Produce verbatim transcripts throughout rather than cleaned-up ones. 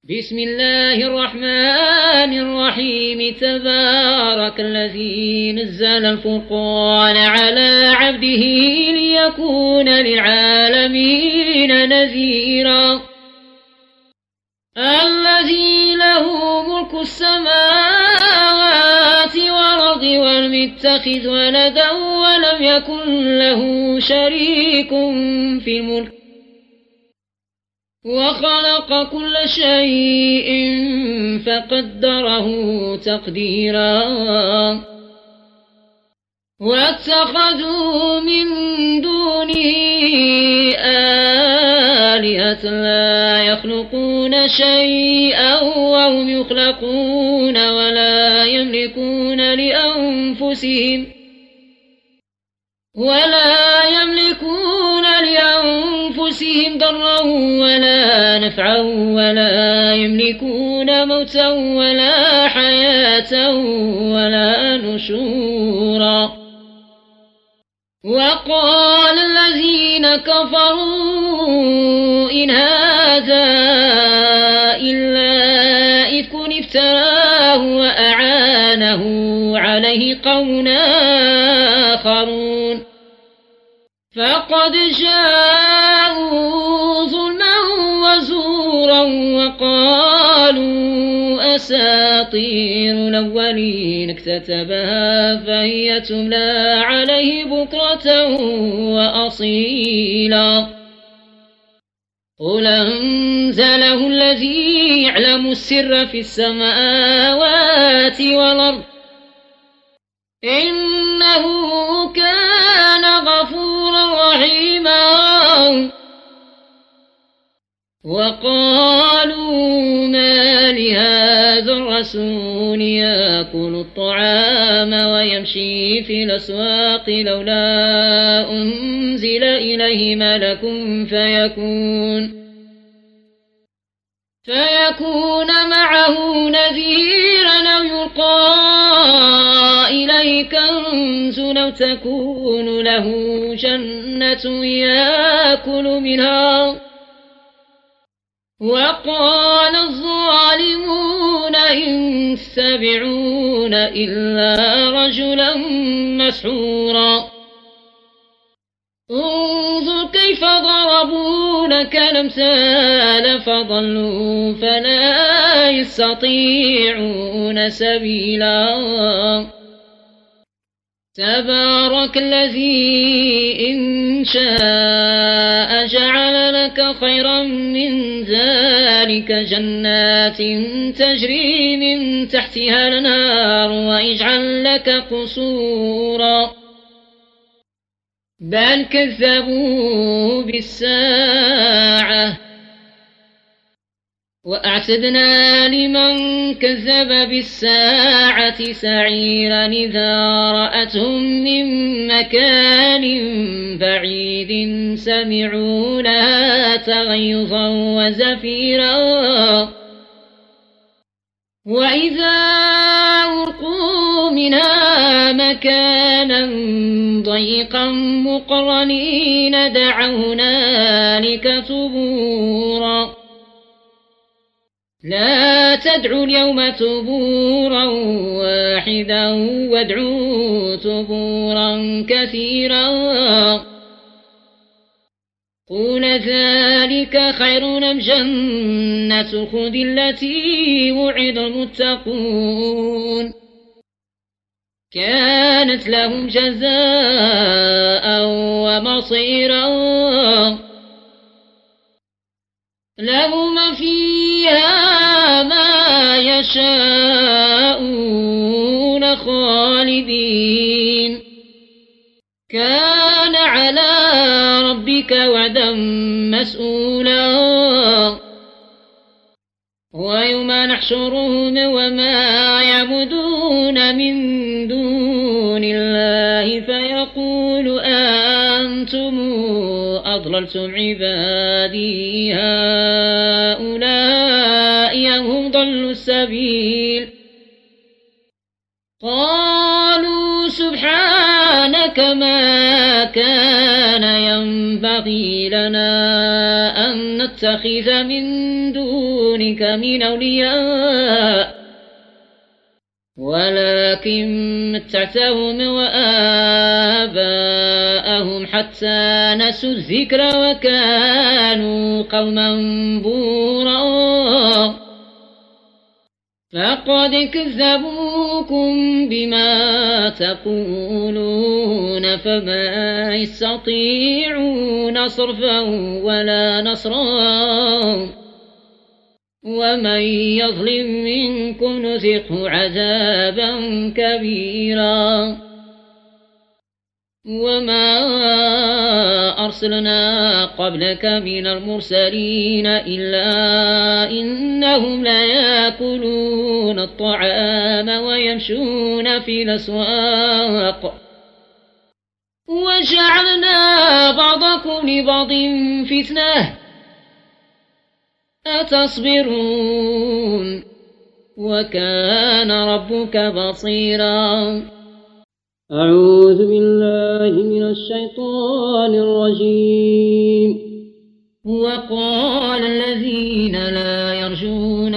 بسم الله الرحمن الرحيم تبارك الذي نزل الفرقان على عبده ليكون للعالمين نذيرا الذي له ملك السماوات والأرض ولم يتخذ ولدا ولم يكن له شريك في الملك وخلق كل شيء فقدره تقديرا واتخذوا من دونه آلهة لا يخلقون شيئا وهم يخلقون ولا يملكون لأنفسهم ولا يملكون لأنفسهم ضرا ولا نفعا ولا يملكون موتا ولا حياة ولا نشورا وقال الذين كفروا إن هذا إلا إفك افتراه وأعانه عليه قوم آخرون فقد جاءوا ظلما وزورا وقالوا أساطير الأولين اكتتبها فهي تملى عليه بكرة وأصيلا قل أنزله الذي يعلم السر في السماوات والأرض إنه كان غفورا رحيما وقالوا ما لهذا الرسول يأكل الطعام ويمشي في الأسواق لولا أنزل إليه ملك فيكون فيكون معه نذيرا أو يلقى إليه كنز أو تكون له جنة يأكل منها وقال الظالمون إن تتبعون إلا رجلا مسحورا انظر كيف ضربوا لك الأمثال فضلوا فلا يستطيعون سبيلا تبارك الذي إن شاء جعل لك خيرا من ذلك جنات تجري من تحتها الأنهار ويجعل لك قصورا بل كذبوا بالساعة وأعتدنا لمن كذب بالساعة سعيرا إذا رأتهم من مكان بعيد سمعوا لها تغيظا وزفيرا وإذا ألقوا منها مكانا ضيقا مقرنين دعوا هنالك ثبورا لا تدعوا اليوم ثبورا واحدا وادعوا ثبورا كثيرا قل ذلك خير أم جنة الخلد التي وعد المتقون كانت لهم جزاء ومصيرا لهم فيها ما يشاءون خالدين كان على ربك وعدا مسؤولا ويوم نحشرهم وما يعبدون من دون الله فيقول أنتم أضللتم عبادي هؤلاء هم ضلوا السبيل قالوا سبحانك ما كان ينبغي لنا أن نتخذ من دونك من أولياء ولكن متعتهم وآباءهم حتى نسوا الذكر وكانوا قوما بورا فقد كذبوكم بما تقولون فما يستطيعون صرفا ولا نصرا ومن يظلم منكم نذقه عذابا كبيرا وما أرسلنا قبلك من المرسلين إلا إنهم ليأكلون الطعام ويمشون في الأسواق وجعلنا بعضكم لبعض فتنة أتصبرون وكان ربك بصيرا. أعوذ بالله من الشيطان الرجيم. وقال الذين لا يرجون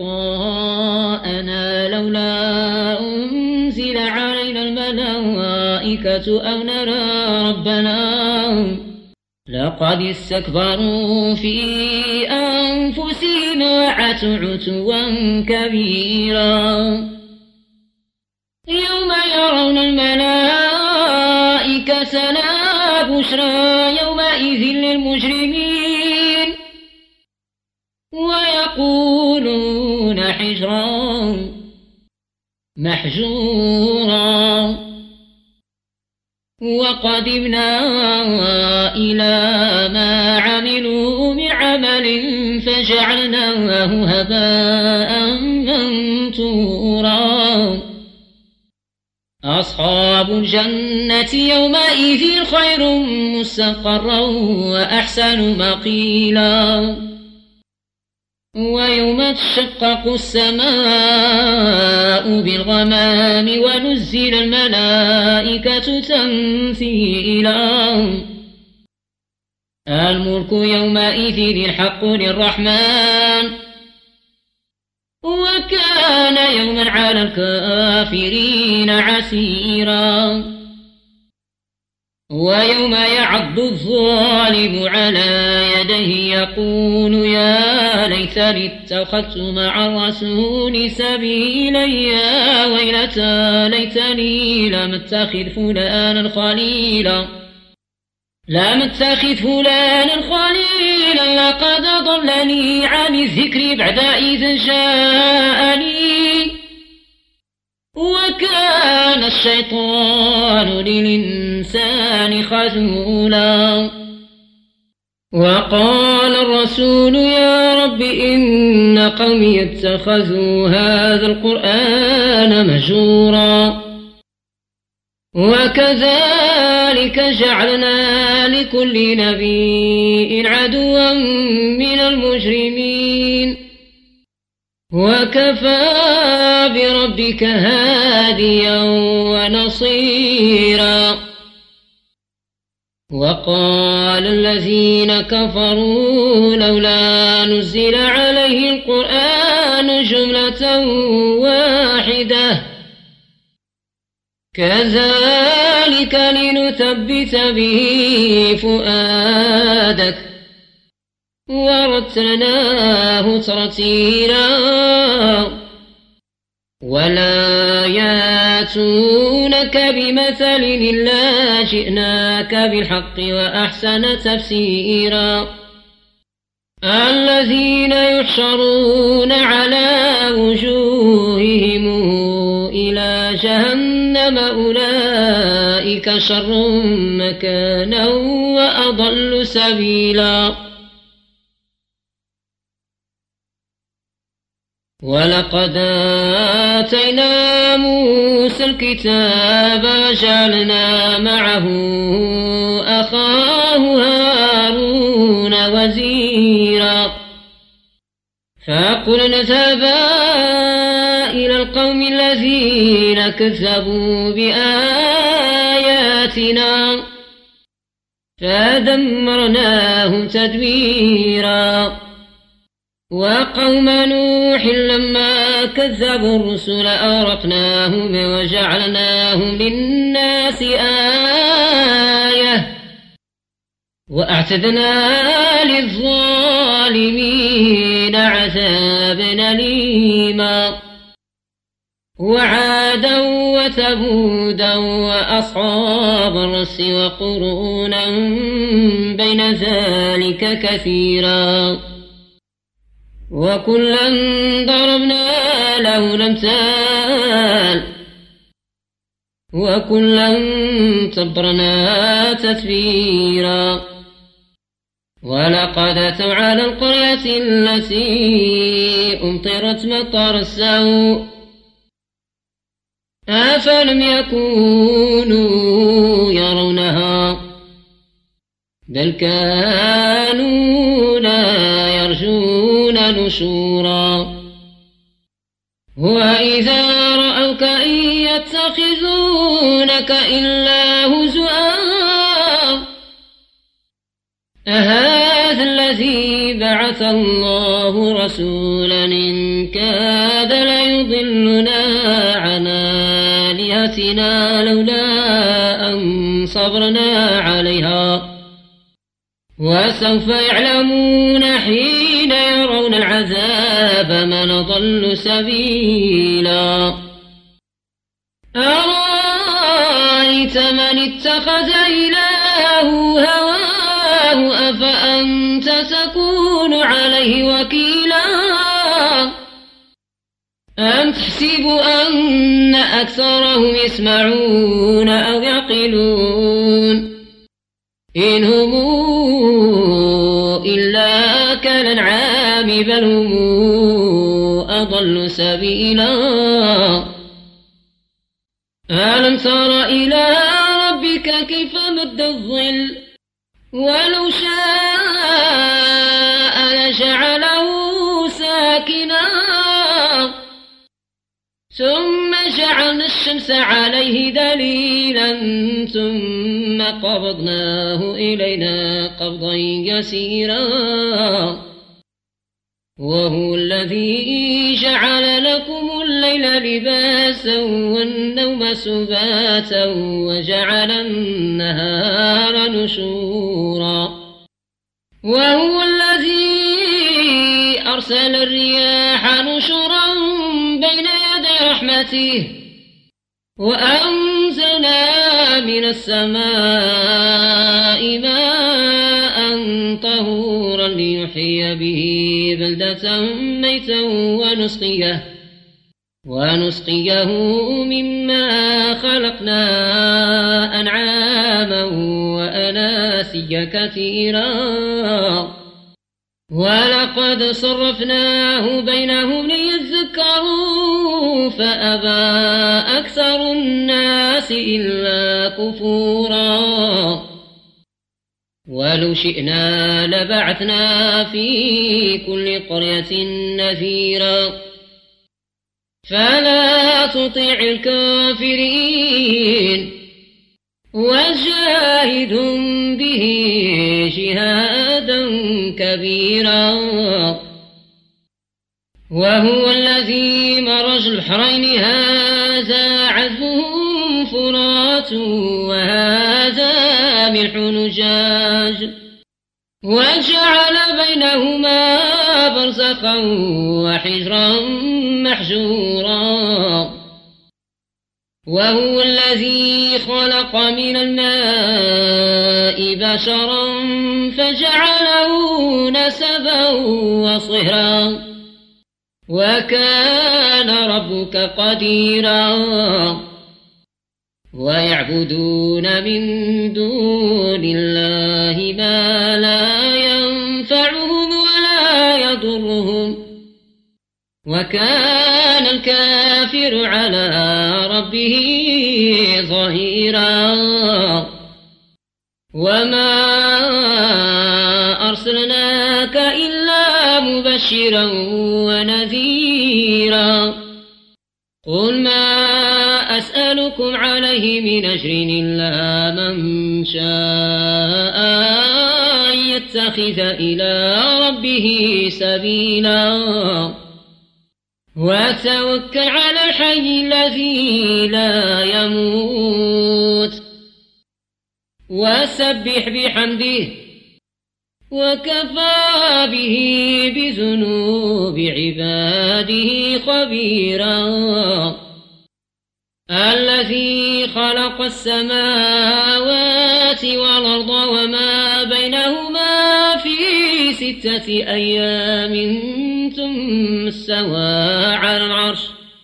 لقاءنا لولا أنزل علينا الملائكة أو نرى ربنا لقد استكبروا في أنفسهم وعتوا عتوا كبيرا يوم يرون الملائكة لا بشرى يومئذ للمجرمين ويقولون حجرا محجورا وقدمنا إلى ما عملوا من عمل فجعلناه هباء منثورا أصحاب الجنة يومئذ خير مستقرا وأحسن مقيلا ويوم تشقق السماء بالغمام ونزل الملائكة تنزيلا الملك يومئذ الحق للرحمن وكان يوما على الكافرين عسيرا ويوم يعض الظالم على يديه يقول يا ليتني اتخذت مع الرسول سبيلا يا ويلتى ليتني لم اتخذ فلانا خليلا لم اتخذ فلانا خليلا لقد ضلني عن الذكر بعد إذ جاءني وكان الشيطان للإنسان خذولا وقال الرسول يا رب إن قومي اتخذوا هذا القرآن مهجورا وكذلك جعلنا لكل نبي عدوا من المجرمين وكفى بربك هاديا ونصيرا وقال الذين كفروا لولا نزل عليه القرآن جملة واحدة كذلك لنثبت به فؤادك ورتلناه ترتيلا ولا ياتونك بمثل إلا جئناك بالحق وأحسن تفسيرا الذين يحشرون على وجوههم إلى جهنم أولئك شر مكانا وأضل سبيلا ولقد آتينا موسى الكتاب وجعلنا معه أخاه هارون وزيرا فقلنا اذهبا إلى القوم الذين كذبوا بآياتنا فدمرناهم تدميرا وقوم نوح لما كذبوا الرسل أغرقناهم وجعلناهم للناس آية وأعتدنا للظالمين عذابا أليما وعادا وثمودا وأصحاب الرس وقرونا بين ذلك كثيرا وكلا ضربنا له الأمثال وكلا تبرنا تتبيرا ولقد أتوا على القرية التي أمطرت مطر السوء أفلم يكونوا يرونها بل كانوا لا يرجون نشورا وإذا رأوك إن يتخذونك إلا هزؤا أهذا الذي بعث الله رسولا إن كاد ليضلنا عن آلهتنا لولا أن صبرنا عليها وسوف يعلمون حين يرون العذاب من ضل سبيلا أرأيت من اتخذ إلهه هواه أفأنت تكون عليه وكيلا أم تحسب أن أكثرهم يسمعون أو يعقلون إن هم إلا كالأنعام بل هم أضل سبيلا ألم تر إلى ربك كيف مد الظل ولو شاء لجعله ساكنا ثم جعلنا الشمس عليه دليلا ثم قبضناه إلينا قبضا يسيرا وهو الذي جعل لكم الليل لباسا والنوم سباتا وجعل النهار نشورا وهو الذي أرسل الرياح نشرا بين يدي رحمته وأنزلنا من السماء ماء طهورا ليحيي به بلدة ميتا ونسقيه ونسقيه مما خلقنا أنعاما وأناسيا كثيرا ولقد صرفناه بينهم ليذكروا فأبى أكثر الناس إلا كفورا ولو شئنا لبعثنا في كل قرية نذيرا فلا تطع الكافرين وجاهدهم به جهادا كبيرا وهو الذي مرج البحرين هذا عذب فرات وهذا ملح نجاج وجعل بينهما برزخا وحجرا محجورا وهو الذي خلق من الماء بشرا فجعله نسبا وصهرا وكان ربك قديرا ويعبدون من دون الله ما لا ينفعهم ولا يضرهم وكان الكافر على ربه ظهيرا وما أرسلناك إلا مبشرا ونذيرا قل ما أسألكم أسألكم عليه من أجر إلا من شاء أن يتخذ إلى ربه سبيلا وتوكل على الحي الذي لا يموت وسبح بحمده وكفى به بذنوب عباده خبيرا الذي خلق السماوات والأرض وما بينهما في ستة أيام ثم استوى على العرش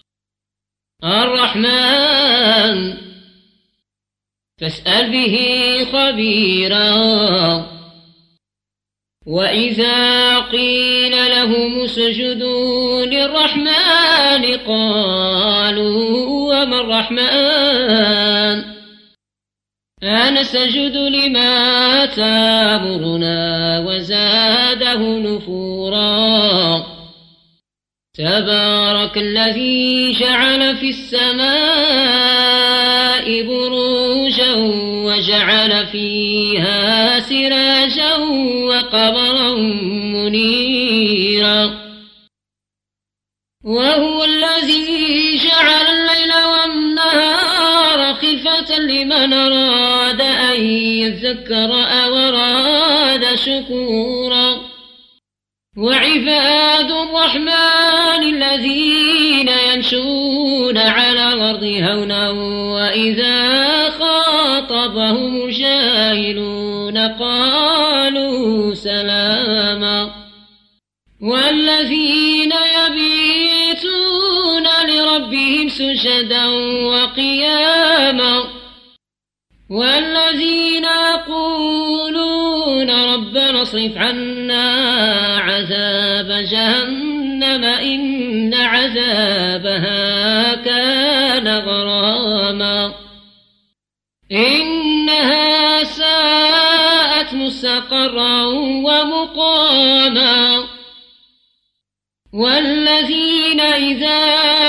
الرحمن فاسأل به خبيرا وإذا قيل لهم اسجدوا للرحمن قالوا وما الرحمن أنسجد لما تأمرنا وزاده نفورا تبارك الذي جعل في السماء بروجا وجعل فيها سراجا وقمرا منيرا وهو الذي جعل الليل والنهار خلفة لمن أراد أن يذكر أو أراد شكورا وعباد الرحمن الذين يمشون على الأرض هونا وإذا خاطبهم الجاهلون قالوا سلاما والذين يبيتون لربهم سجدا وقياما والذين يقولون ربنا اصرف عنا عذاب جهنم إن عذابها كان غراما إنها ساءت مستقرا ومقاما والذين إذا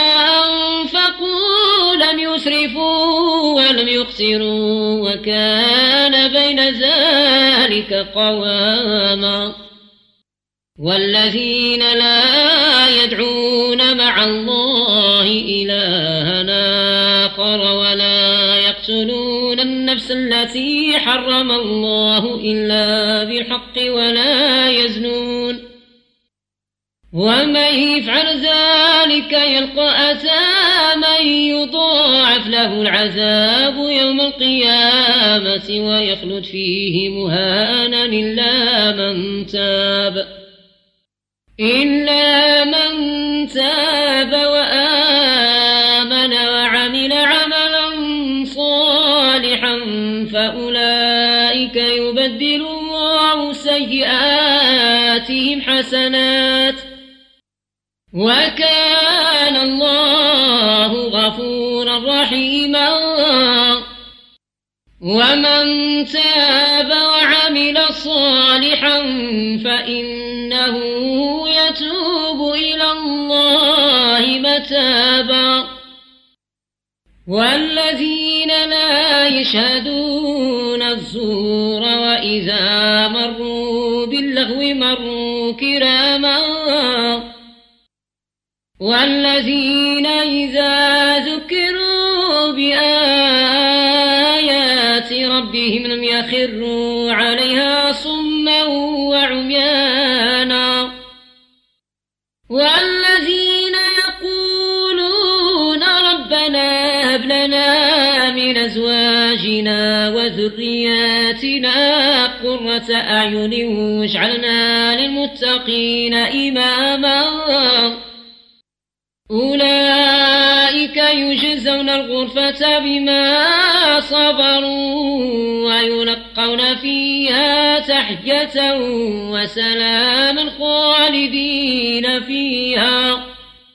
أنفقوا لم يسرفوا ولم يقتروا وكان بين ذلك قواما والذين لا يدعون مع الله إلها آخر ولا يقتلون النفس التي حرم الله إلا بالحق ولا يزنون ومن يفعل ذلك يلقى أثاما يضاعف له العذاب يوم القيامة ويخلد فيه مهانا إلا من تاب إلا من تاب وآمن وعمل عملا صالحا فأولئك يبدل الله سيئاتهم حسنات وكان الله غفورا رحيما ومن تاب وعمل صالحا فإنه يتوب إلى الله متابا والذين لا يشهدون الزور وإذا مروا باللغو مروا كراما والذين إذا ذكروا بآيات ربهم لم يخروا عليها صما وعميانا والذين يقولون ربنا هب لنا من أزواجنا وذرياتنا قرة أعين واجعلنا للمتقين إماما أولئك يجزون الغرفة بما صبروا ويلقون فيها تحية وسلاما خالدين فيها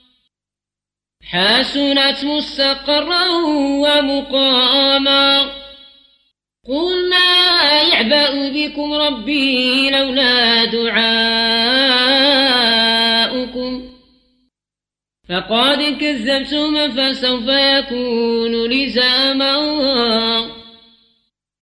حسنت مستقرا ومقاما قل ما يعبأ بكم ربي لولا دعاؤكم فقد كذبتم فسوف يكون لزاما